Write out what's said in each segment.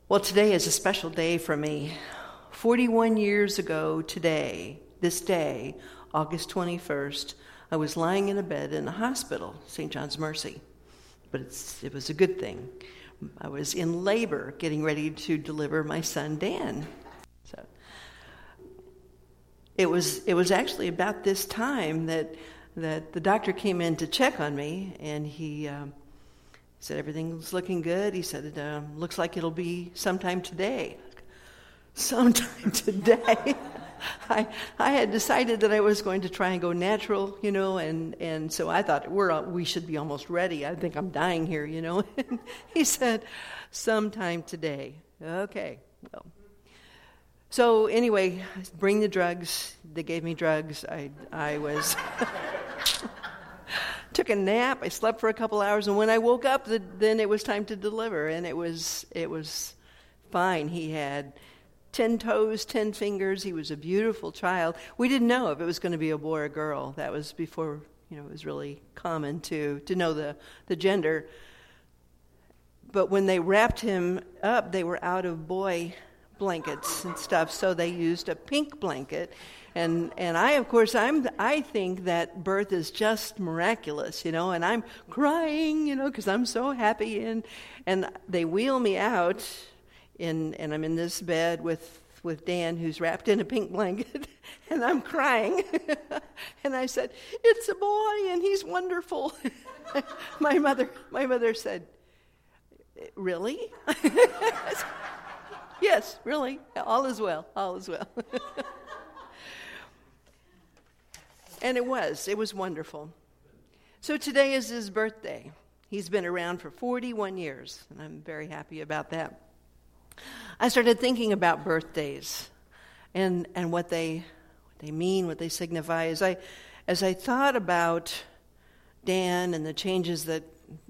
Well, today is a special day for me. 41 years ago today, this day, August 21st, I was lying in a bed in a hospital, St. John's Mercy. But it was a good thing. I was in labor, getting ready to deliver my son, Dan. So it was actually about this time that the doctor came in to check on me, and he said everything's looking good. He said it looks like it'll be sometime today. Sometime today. I had decided that I was going to try and go natural, and so I thought we should be almost ready. I think I'm dying here, And he said, sometime today. Okay, well. So anyway, bring the drugs. They gave me drugs. I was took a nap. I slept for a couple hours, and when I woke up, then it was time to deliver, and it was fine. He had 10 toes, 10 fingers. He was a beautiful child. We didn't know if it was going to be a boy or a girl. That was before, it was really common to know the gender. But when they wrapped him up, they were out of boy blankets and stuff, so they used a pink blanket. And I think that birth is just miraculous, and I'm crying, because I'm so happy. And they wheel me out, and I'm in this bed with Dan, who's wrapped in a pink blanket, and I'm crying. And I said, "It's a boy, and he's wonderful." My mother said, "Really?" "Yes, really. All is well. All is well." And it was wonderful. So today is his birthday. He's been around for 41 years, and I'm very happy about that. I started thinking about birthdays and what they mean, what they signify. As I thought about Dan and the changes that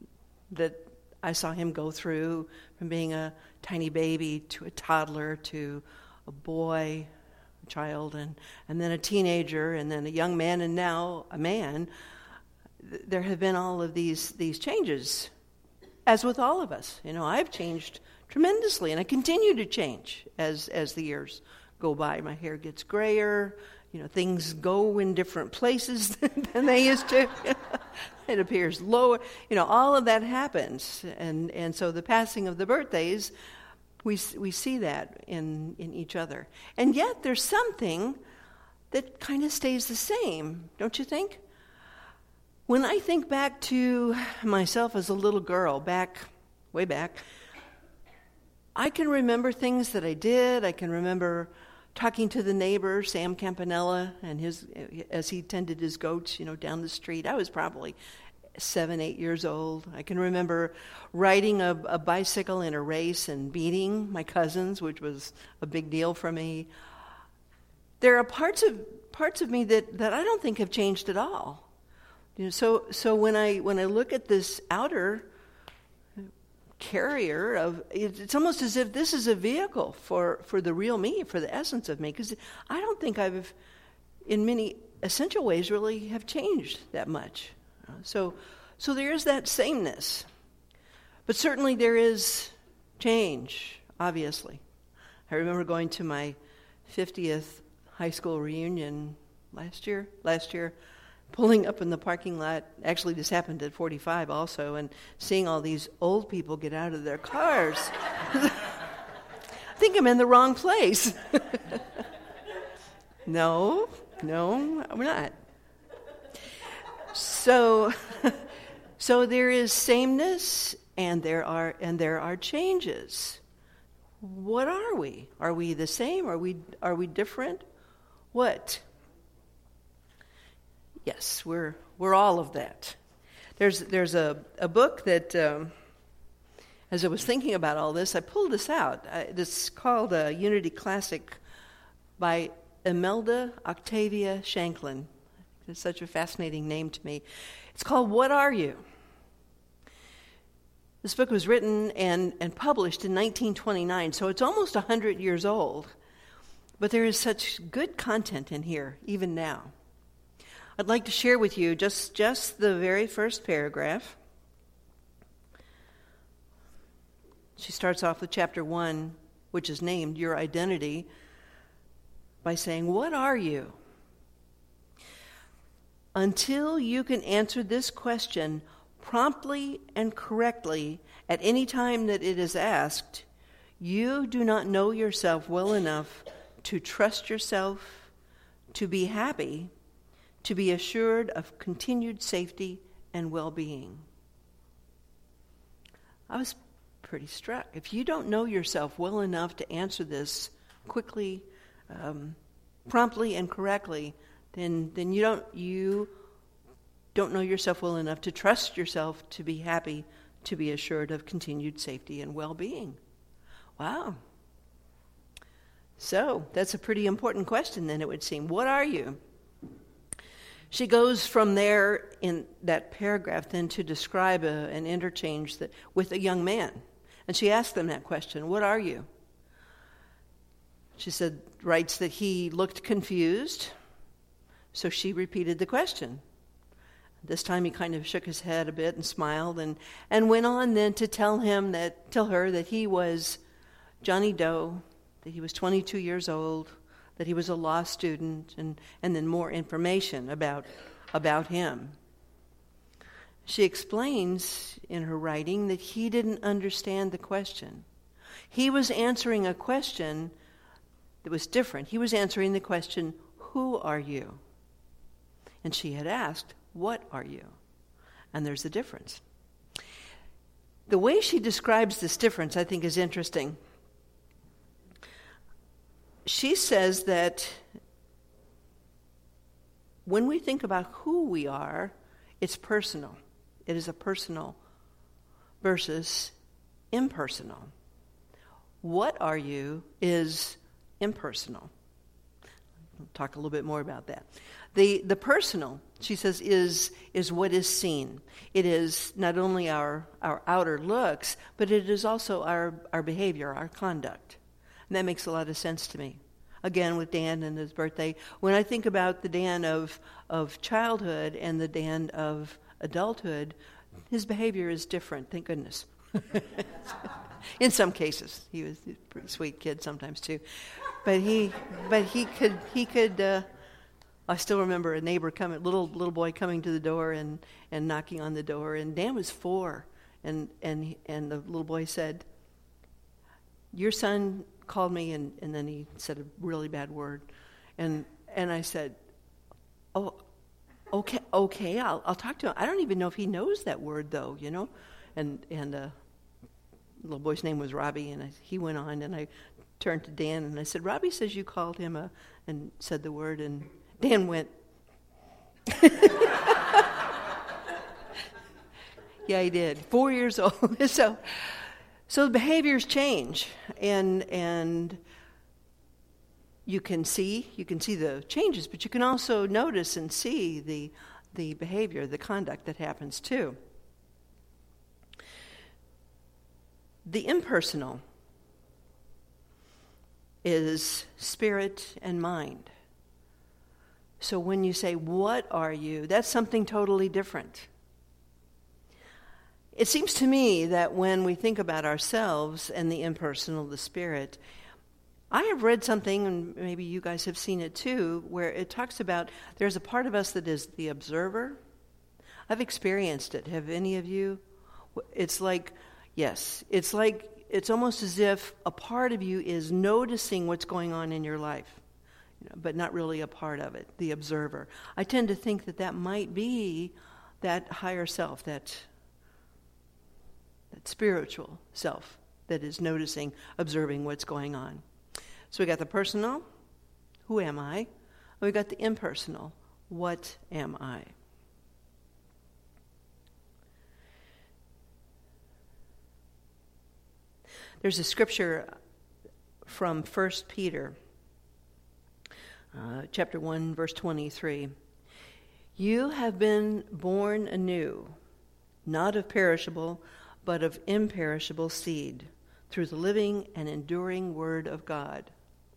I saw him go through, from being a tiny baby to a toddler to a boy, a child, and then a teenager, and then a young man, and now a man, there have been all of these changes, as with all of us. I've changed tremendously, and I continue to change as the years go by. My hair gets grayer, things go in different places than they used to. It appears lower, all of that happens, and so the passing of the birthdays, we see that in each other. And yet there's something that kind of stays the same, don't you think? When I think back to myself as a little girl, way back, I can remember things that I did. I can remember talking to the neighbor, Sam Campanella, and as he tended his goats, down the street. I was probably 7, 8 years old. I can remember riding a bicycle in a race and beating my cousins, which was a big deal for me. There are parts of me that I don't think have changed at all. So when I look at this outer carrier of, it's almost as if this is a vehicle for the real me, for the essence of me, because I don't think I've, in many essential ways, really have changed that much. So there is that sameness, but certainly there is change, obviously. I remember going to my 50th high school reunion last year, pulling up in the parking lot. Actually, this happened at 45 also, and seeing all these old people get out of their cars. I think I'm in the wrong place. No, I'm not. So there is sameness, and there are changes. What are we? Are we the same? Are we different? What? Yes, we're all of that. There's a book that, as I was thinking about all this, I pulled this out. It's called Unity Classic by Imelda Octavia Shanklin. It's such a fascinating name to me. It's called What Are You? This book was written and published in 1929, so it's almost 100 years old. But there is such good content in here, even now. I'd like to share with you just the very first paragraph. She starts off with chapter 1, which is named Your Identity, by saying, what are you? Until you can answer this question promptly and correctly at any time that it is asked, you do not know yourself well enough to trust yourself, to be happy, to be assured of continued safety and well-being. I was pretty struck. If you don't know yourself well enough to answer this quickly, promptly, and correctly, then you don't know yourself well enough to trust yourself to be happy, to be assured of continued safety and well-being. Wow. So that's a pretty important question then, it would seem. What are you? She goes from there in that paragraph then to describe an interchange with a young man. And she asked them that question, what are you? She writes that he looked confused, so she repeated the question. This time he kind of shook his head a bit and smiled and went on then to tell her that he was Johnny Doe, that he was 22 years old, that he was a law student, and then more information about him. She explains in her writing that he didn't understand the question. He was answering a question that was different. He was answering the question, who are you? And she had asked, what are you? And there's a difference. The way she describes this difference, I think, is interesting. She says that when we think about who we are, it's personal. It is a personal versus impersonal. What are you is impersonal. I'll talk a little bit more about that. The personal, she says, is what is seen. It is not only our outer looks, but it is also our behavior, our conduct. And that makes a lot of sense to me. Again, with Dan and his birthday, when I think about the Dan of childhood and the Dan of adulthood, his behavior is different, thank goodness. In some cases. He was a pretty sweet kid sometimes too. But he could I still remember a neighbor little boy coming to the door and knocking on the door, and Dan was 4, and the little boy said, your son called me, and then he said a really bad word, and I said, oh, okay, I'll talk to him. I don't even know if he knows that word though, and the little boy's name was Robbie, and he went on, and I turned to Dan and I said, Robbie says you called him and said the word, and Dan went, yeah, he did. 4 years old. So the behaviors change, and you can see the changes, but you can also notice and see the behavior, the conduct that happens too. The impersonal is spirit and mind. So when you say, what are you? That's something totally different. It seems to me that when we think about ourselves and the impersonal, the spirit, I have read something, and maybe you guys have seen it too, where it talks about there's a part of us that is the observer. I've experienced it. Have any of you? It's like, yes, it's almost as if a part of you is noticing what's going on in your life, but not really a part of it, the observer. I tend to think that might be that higher self, that spiritual self that is noticing, observing what's going on. So we got the personal, who am I? And we got the impersonal, what am I? There's a scripture from 1 Peter, chapter 1, verse 23. You have been born anew, not of perishable, but of imperishable seed, through the living and enduring word of God.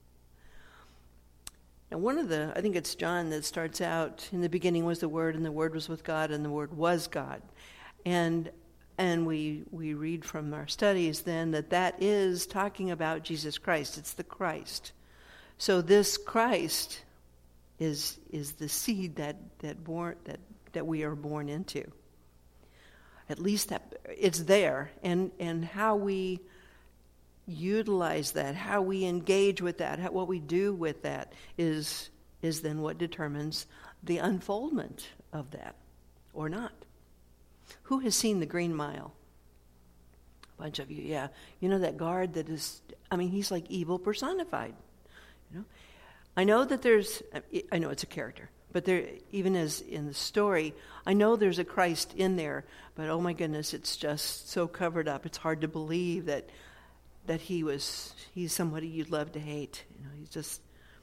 Now I think it's John that starts out, in the beginning was the Word, and the Word was with God, and the Word was God. And And we read from our studies then that is talking about Jesus Christ. It's the Christ. So this Christ is the seed that we are born into. At least that it's there, and how we utilize that, how we engage with that, what we do with that is then what determines the unfoldment of that or not. Who has seen The Green Mile? A bunch of you, yeah. You know that guard that is, he's like evil personified. You know, I know it's a character, but there, even as in the story, I know there's a Christ in there, but oh my goodness, it's just so covered up. It's hard to believe that he's somebody you'd love to hate. You know, he's just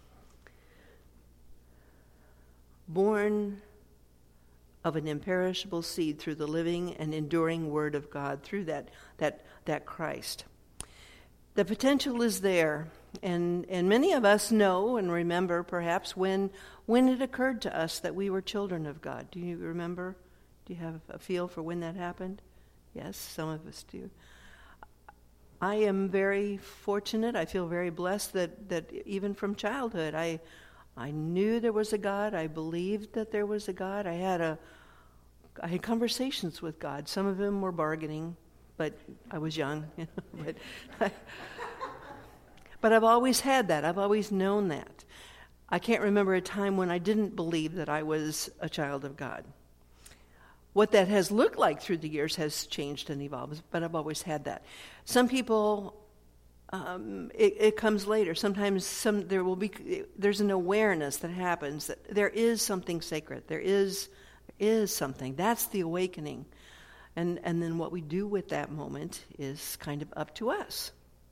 born of an imperishable seed through the living and enduring Word of God, through that Christ. The potential is there, and many of us know and remember perhaps when it occurred to us that we were children of God. Do you remember? Do you have a feel for when that happened? Yes, some of us do. I am very fortunate. I feel very blessed that even from childhood, I knew there was a God. I believed that there was a God. I had conversations with God. Some of them were bargaining, but I was young. You know, but I've always had that. I've always known that. I can't remember a time when I didn't believe that I was a child of God. What that has looked like through the years has changed and evolved, but I've always had that. Some people, it comes later. Sometimes there's an awareness that happens that there is something sacred. There is something. That's the awakening. And then what we do with that moment is kind of up to us.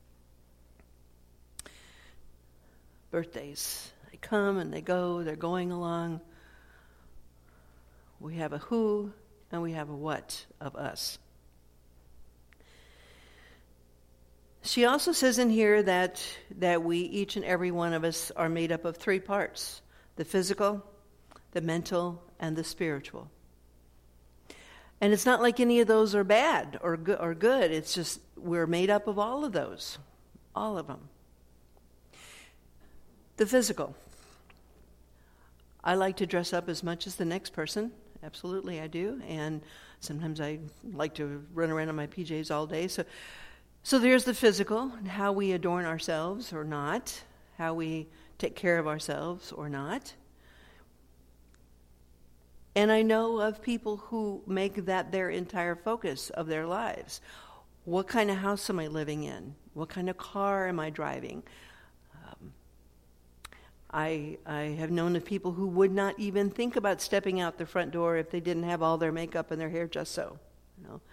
Birthdays. They come and they go. They're going along. We have a who and we have a what of us. She also says in here that we, each and every one of us, are made up of three parts: the physical, the mental, and the spiritual. And it's not like any of those are bad or good. It's just we're made up of all of those, all of them. The physical. I like to dress up as much as the next person. Absolutely, I do. And sometimes I like to run around in my PJs all day. So there's the physical, and how we adorn ourselves or not, how we take care of ourselves or not. And I know of people who make that their entire focus of their lives. What kind of house am I living in? What kind of car am I driving? I have known of people who would not even think about stepping out the front door if they didn't have all their makeup and their hair just so. You know.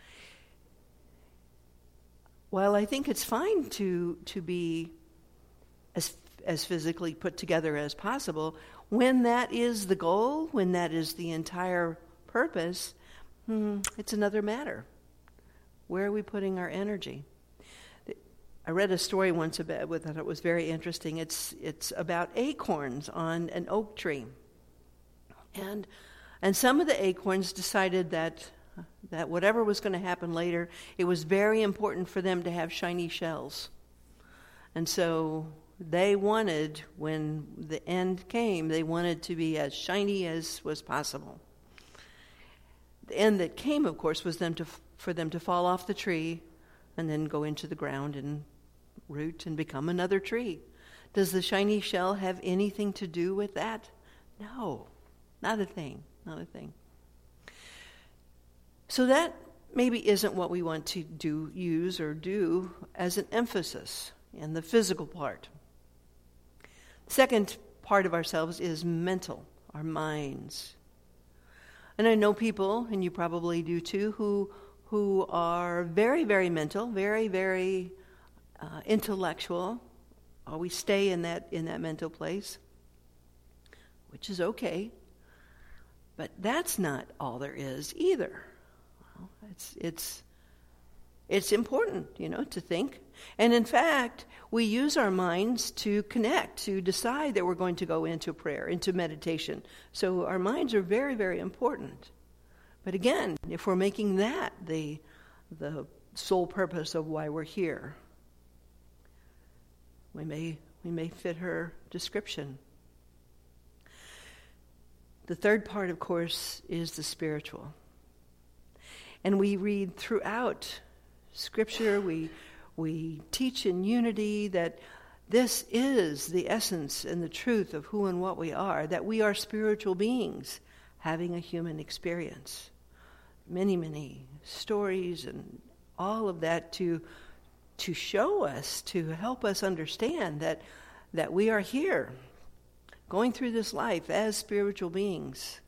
While I think it's fine to be as physically put together as possible, when that is the goal, when that is the entire purpose, it's another matter. Where are we putting our energy? I read a story once about it that it was very interesting. It's about acorns on an oak tree, and some of the acorns decided that whatever was going to happen later, it was very important for them to have shiny shells, and so they wanted, when the end came, they wanted to be as shiny as was possible. The end that came, of course, was for them to fall off the tree and then go into the ground and root and become another tree. Does the shiny shell have anything to do with that? No, not a thing, not a thing. So that maybe isn't what we want to use as an emphasis in the physical part. The second part of ourselves is mental, our minds. And I know people, and you probably do too, who are very, very mental, very, very intellectual. Always stay in that mental place, which is okay. But that's not all there is either. Well, it's important, to think. And in fact, we use our minds to connect, to decide that we're going to go into prayer, into meditation. So our minds are very, very important. But again, if we're making that the sole purpose of why we're here, we may fit her description. The third part, of course, is the spiritual. And we read throughout Scripture, we teach in unity that this is the essence and the truth of who and what we are, that we are spiritual beings having a human experience. Many, many stories and all of that to show us, to help us understand that we are here, going through this life as spiritual beings.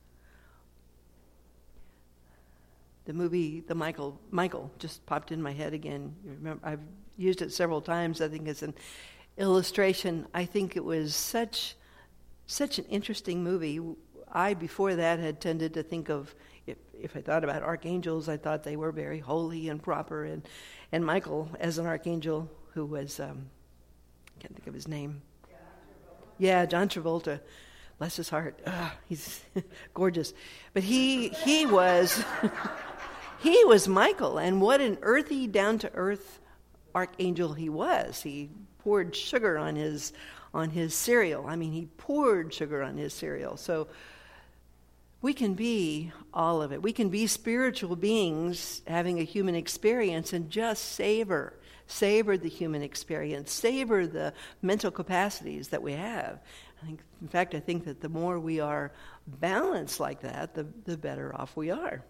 The movie, Michael just popped in my head again. You remember, I've used it several times. I think it's an illustration. I think it was such an interesting movie. I, before that, had tended to think of, if I thought about archangels, I thought they were very holy and proper. And Michael, as an archangel, who was, I can't think of his name. Yeah, John Travolta. Bless his heart. He's gorgeous. But he was he was Michael, and what an earthy, down-to-earth archangel he was. He poured sugar on his cereal. I mean, he poured sugar on his cereal. So we can be all of it. We can be spiritual beings having a human experience and just savor the human experience, savor the mental capacities that we have. I think that the more we are balanced like that, the better off we are.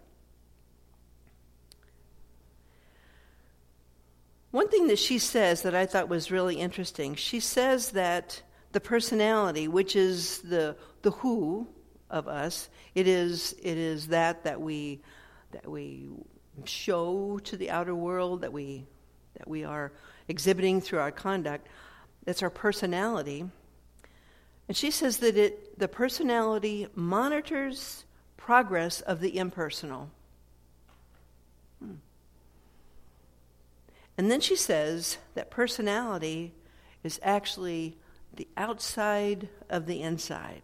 One thing that she says that I thought was really interesting, she says that the personality, which is the who of us, it is that we show to the outer world, that we are exhibiting through our conduct. That's our personality. And she says that the personality monitors progress of the impersonal. And then she says that personality is actually the outside of the inside.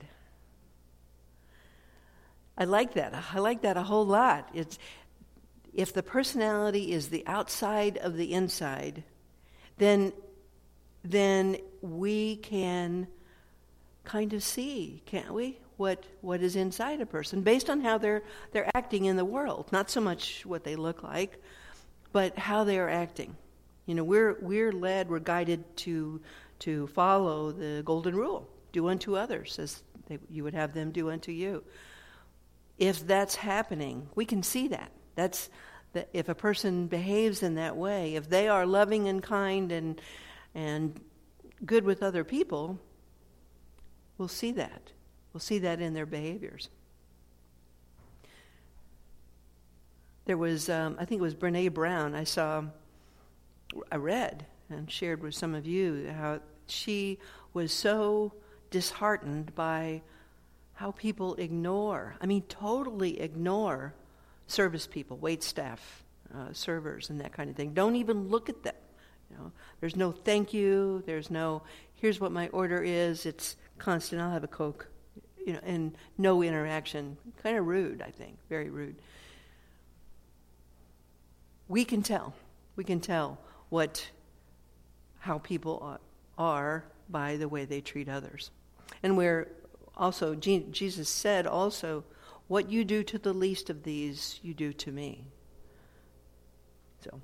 I like that. I like that a whole lot. If the personality is the outside of the inside, then we can kind of see, can't we, what is inside a person based on how they're acting in the world. Not so much what they look like, but how they are acting. You know, we're led, we're guided to follow the golden rule: do unto others as you would have them do unto you. If that's happening, we can see that. That's that. If a person behaves in that way, if they are loving and kind and good with other people, we'll see that. We'll see that in their behaviors. There was, I think it was Brene Brown. I read and shared with some of you how she was so disheartened by how people totally ignore service people, wait staff, servers, and that kind of thing. Don't even look at them. You know, there's no thank you. There's no, here's what my order is. It's constant. I'll have a Coke. You know, and no interaction. Kind of rude, I think. Very rude. We can tell. We can tell how people are by the way they treat others. And where also, Jesus said also, what you do to the least of these, you do to me. So,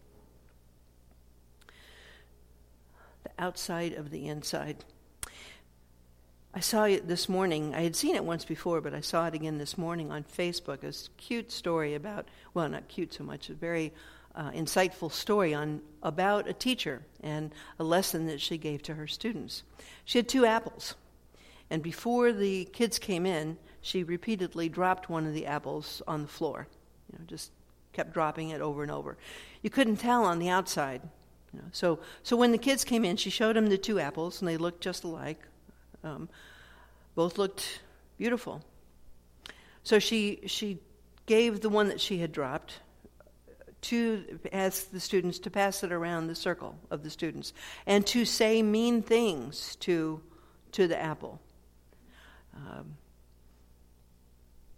the outside of the inside. I saw it this morning. I had seen it once before, but I saw it again this morning on Facebook. A cute story about, well, not cute so much, a very insightful story about a teacher and a lesson that she gave to her students. She had 2 apples, and before the kids came in, she repeatedly dropped one of the apples on the floor. You know, just kept dropping it over and over. You couldn't tell on the outside. You know, so when the kids came in, she showed them the 2 apples, and they looked just alike. Both looked beautiful. So she gave the one that she had dropped to ask the students to pass it around the circle of the students and to say mean things to the apple.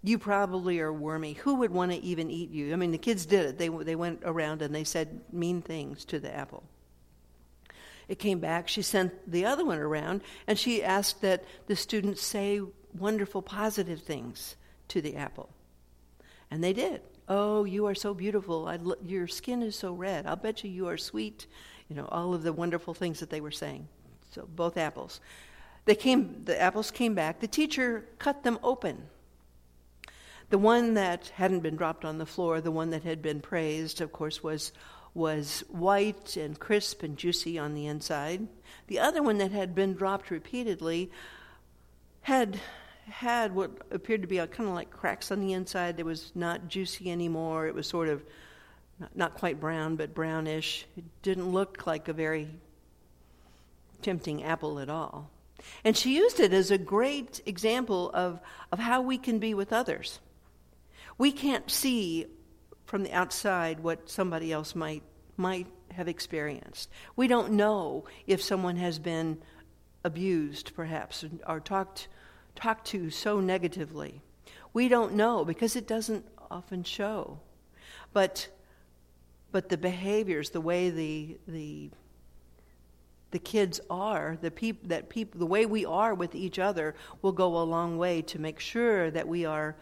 You probably are wormy. Who would want to even eat you? I mean, the kids did it. They went around and they said mean things to the apple. It came back. She sent the other one around, and she asked that the students say wonderful, positive things to the apple. And they did. Oh, you are so beautiful. Your skin is so red. I'll bet you are sweet. All of the wonderful things that they were saying. So both apples. The apples came back. The teacher cut them open. The one that hadn't been dropped on the floor, the one that had been praised, of course, was white and crisp and juicy on the inside. The other one that had been dropped repeatedly had what appeared to be kind of like cracks on the inside. It was not juicy anymore. It was sort of not quite brown, but brownish. It didn't look like a very tempting apple at all. And she used it as a great example of how we can be with others. We can't see from the outside what somebody else might have experienced. We don't know if someone has been abused, perhaps, or talked to so negatively. We don't know because it doesn't often show. But the behaviors, the way the kids are, the way we are with each other will go a long way to make sure that we are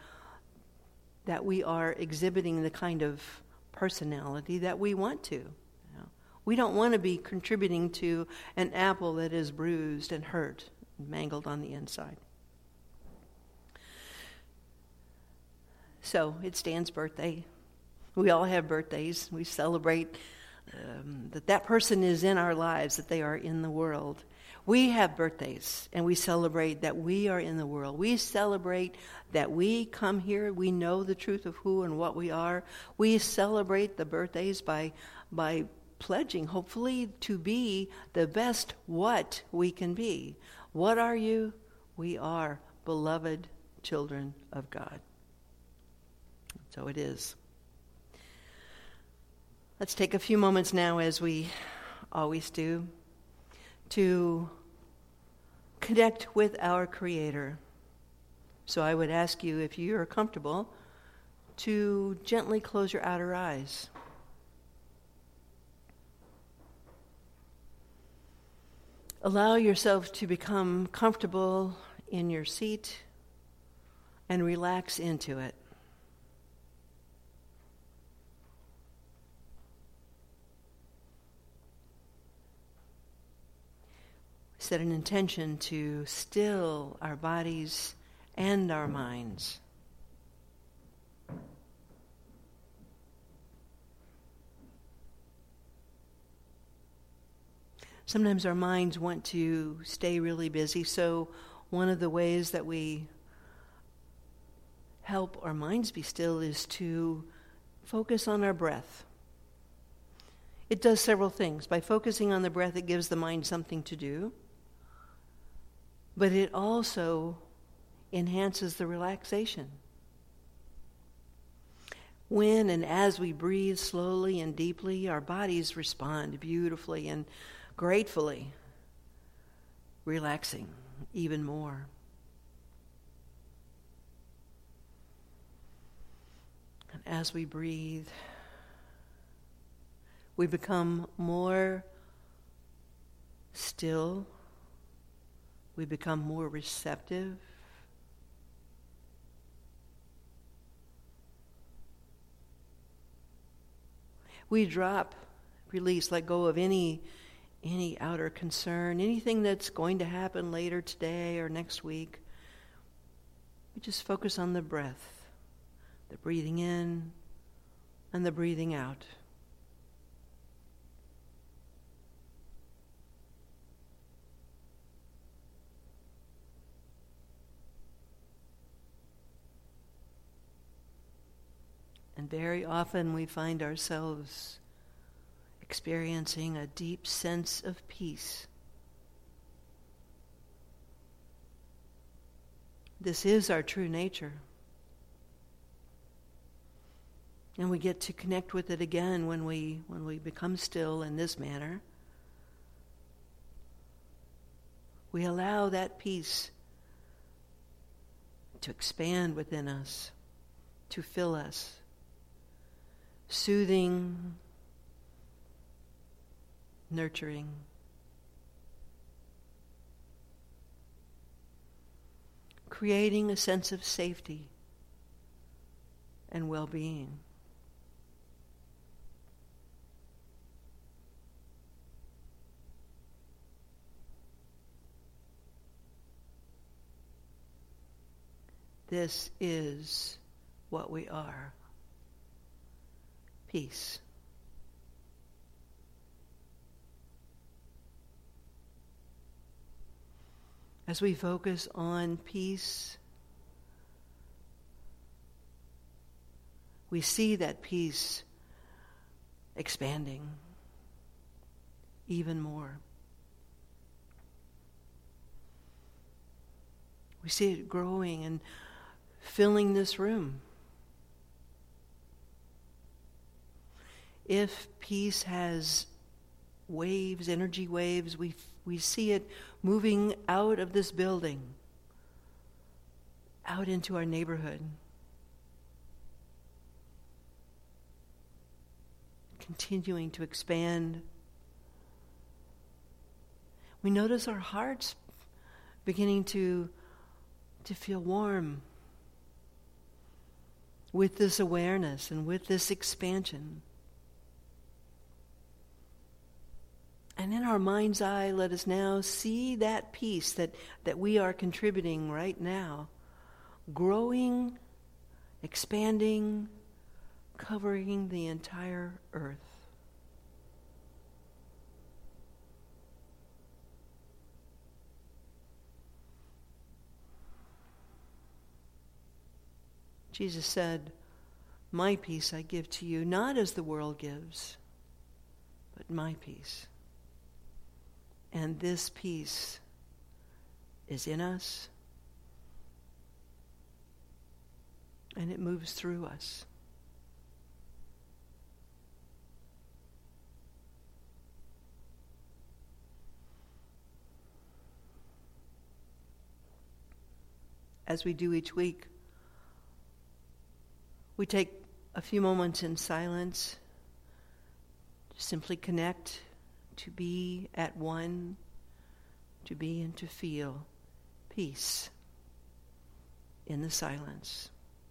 exhibiting the kind of personality that we want to. We don't want to be contributing to an apple that is bruised and hurt, and mangled on the inside. So it's Dan's birthday. We all have birthdays. We celebrate that person is in our lives, that they are in the world. We have birthdays, and we celebrate that we are in the world. We celebrate that we come here. We know the truth of who and what we are. We celebrate the birthdays by pledging, hopefully, to be the best what we can be. What are you? We are beloved children of God. So it is. Let's take a few moments now, as we always do, to connect with our Creator. So I would ask you, if you are comfortable, to gently close your outer eyes. Allow yourself to become comfortable in your seat and relax into it. Set an intention to still our bodies and our minds. Sometimes our minds want to stay really busy, so one of the ways that we help our minds be still is to focus on our breath. It does several things. By focusing on the breath, it gives the mind something to do. But it also enhances the relaxation. When and as we breathe slowly and deeply, our bodies respond beautifully and gratefully, relaxing even more. And as we breathe, we become more still. We become more receptive. We drop, release, let go of any outer concern, anything that's going to happen later today or next week. We just focus on the breath, the breathing in and the breathing out. And very often we find ourselves experiencing a deep sense of peace. This is our true nature. And we get to connect with it again when we become still in this manner. We allow that peace to expand within us, to fill us, soothing, nurturing, creating a sense of safety and well-being. This is what we are. Peace. As we focus on peace, we see that peace expanding even more. We see it growing and filling this room. If peace has waves, energy waves, we see it moving out of this building, out into our neighborhood, continuing to expand. We notice our hearts beginning to feel warm with this awareness and with this expansion. And in our mind's eye, let us now see that peace that we are contributing right now, growing, expanding, covering the entire earth. Jesus said, "My peace I give to you, not as the world gives, but my peace." And this peace is in us, and it moves through us. As we do each week, we take a few moments in silence to simply connect, to be at one, to be and to feel peace in the silence.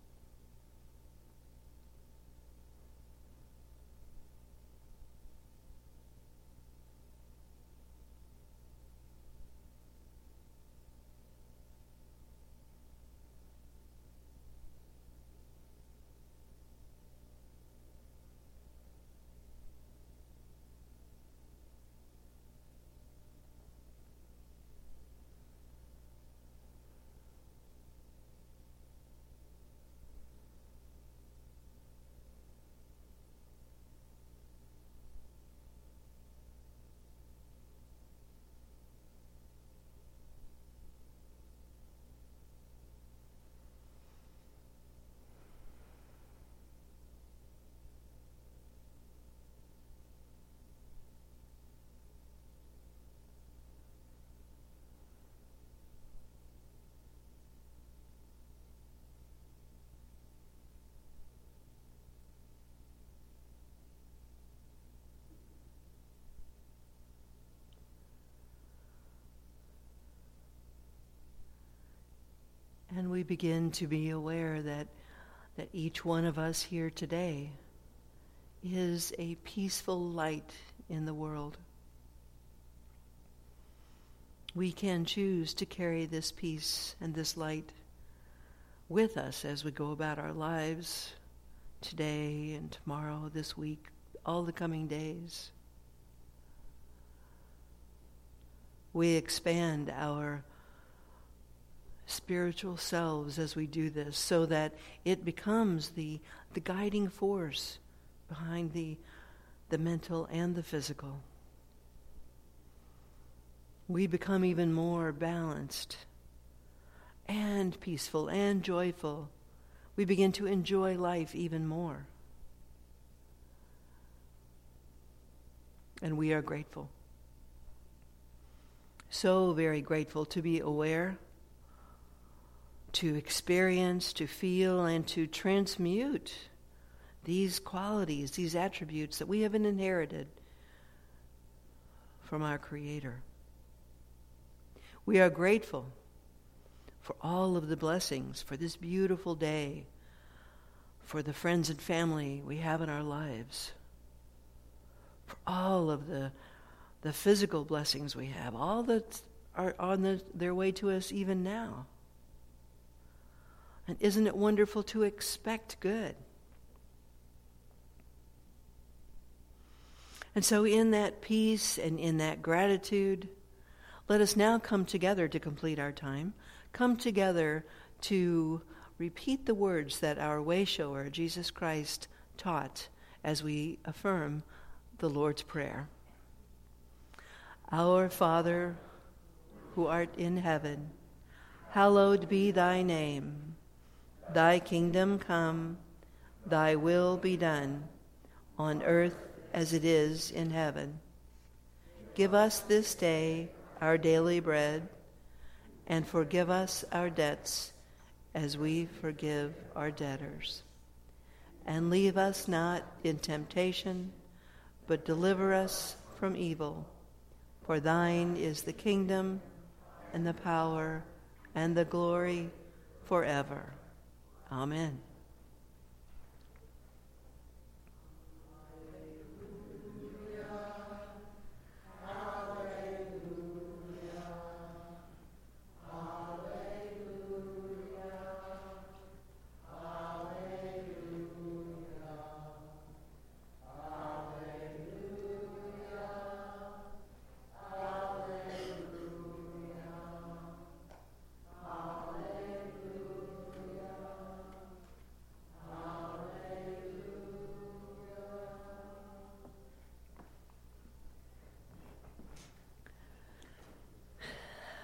And we begin to be aware that each one of us here today is a peaceful light in the world. We can choose to carry this peace and this light with us as we go about our lives today and tomorrow, this week, all the coming days. We expand our spiritual selves as we do this, so that it becomes the guiding force behind the mental and the physical. We become even more balanced and peaceful and joyful. We begin to enjoy life even more. And we are grateful. So very grateful to be aware to experience, to feel, and to transmute these qualities, these attributes that we have inherited from our Creator. We are grateful for all of the blessings, for this beautiful day, for the friends and family we have in our lives, for all of the physical blessings we have, all that are on their way to us even now. And isn't it wonderful to expect good? And so in that peace and in that gratitude, let us now come together to complete our time, come together to repeat the words that our way-shower, Jesus Christ, taught as we affirm the Lord's Prayer. Our Father, who art in heaven, hallowed be thy name. Thy kingdom come, thy will be done, on earth as it is in heaven. Give us this day our daily bread, and forgive us our debts as we forgive our debtors. And leave us not in temptation, but deliver us from evil. For thine is the kingdom, and the power, and the glory forever. Amen.